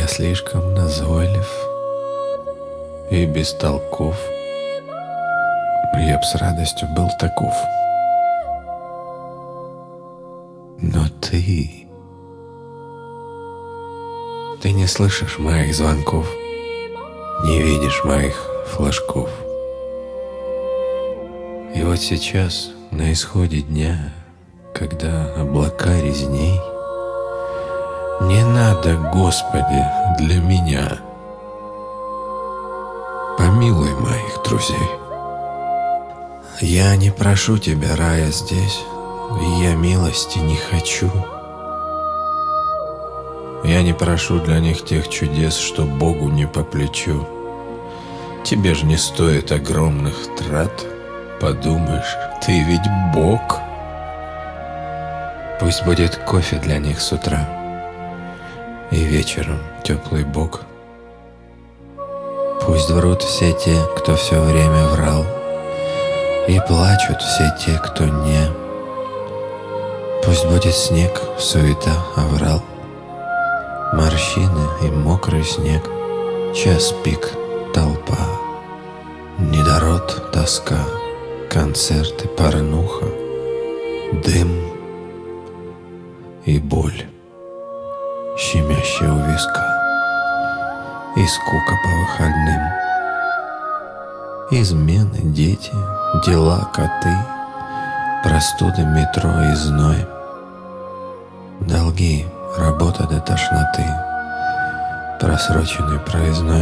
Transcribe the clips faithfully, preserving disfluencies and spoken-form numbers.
слишком назойлив и бестолков. Я б с радостью был таков. Но ты... Ты не слышишь моих звонков, не видишь моих флажков. И вот сейчас, на исходе дня, когда облака резней, не надо, Господи, для меня. Помилуй моих друзей. Я не прошу Тебя рая здесь, и я милости не хочу. Я не прошу для них тех чудес, что Богу не по плечу. Тебе ж не стоит огромных трат. Подумаешь, ты ведь Бог. Пусть будет кофе для них с утра и вечером теплый бок. Пусть врут все те, кто все время врал, и плачут все те, кто не. Пусть будет снег, суета, оврал, морщины и мокрый снег, час пик, толпа, недород, тоска, концерты, порнуха, дым и боль, щемящая у виска, и скука по выходным, измены, дети, дела, коты, простуды, метро и зной, долги, работа до тошноты, просроченный проездной,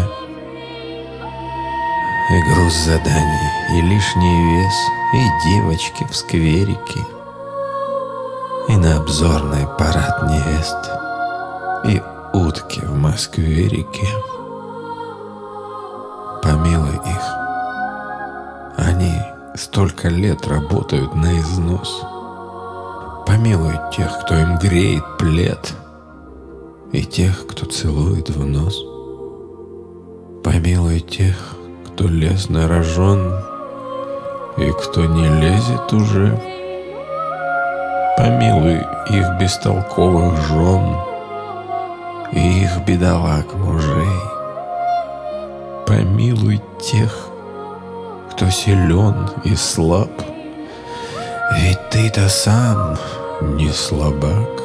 и груз заданий, и лишний вес, и девочки в скверике, и на обзорный парад невест, и утки в Москве-реке. Помилуй их. Они столько лет работают на износ. Помилуй тех, кто им греет плед, и тех, кто целует в нос. Помилуй тех, кто лез рожон, и кто не лезет уже. Помилуй их бестолковых жен и их бедолаг мужей. Помилуй тех, кто силен и слаб, ведь ты-то сам не слабак.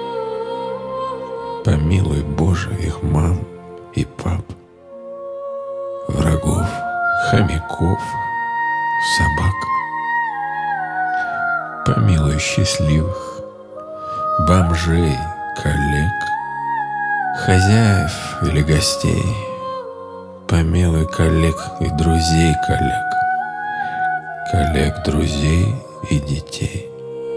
Помилуй, Боже, их мам и пап, врагов, хомяков, собак. Помилуй счастливых, бомжей, коллег, хозяев или гостей. Помилуй коллег и друзей коллег, коллег, друзей и детей.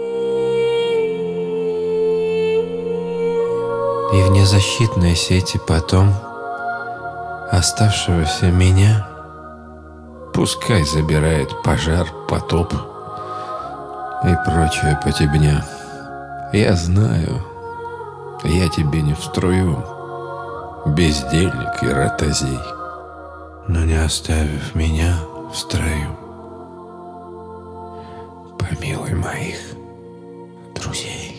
И в незащитной сети потом оставшегося меня пускай забирает пожар, потоп и прочая потебня. Я знаю, я тебе не вструю, бездельник и ротозей, но не оставив меня в строю, помилуй моих друзей.